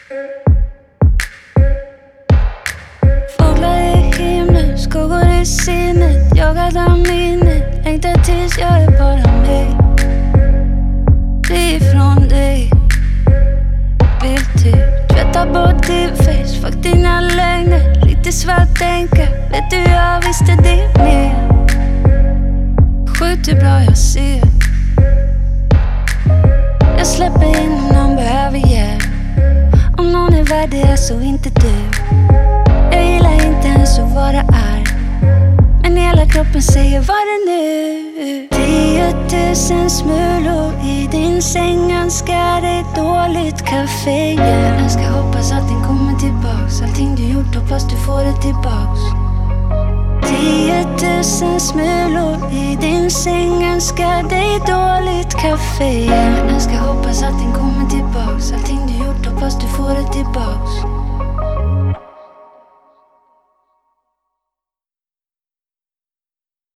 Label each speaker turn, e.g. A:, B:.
A: Fåglar i himlen, skuggor i sinnet. Jagad av minnet, längtar tills jag är bara mig. Bli ifrån dig. Vill typ tvätta bort din face. Fuck dina lögner, lite svart tänka. Vet du jag visste det mer. Sjukt hur bra jag ser. Jag släpper in om någon behöver hjälp. Om någon är värd det så inte du. Jag gillar inte ens att vara arg, men hela kroppen säger vad det nu. 10 000 smulor i din säng. Önskar dig dåligt kaffe. Jag önskar hoppas att den kommer tillbaks. Allting du gjort hoppas du får det tillbaks. 10 000 smulor i din säng. Önskar dig dåligt kaffe. Jag önskar hoppas att den kommer tillbaks. Allting du gjort hoppas du får det tillbaks.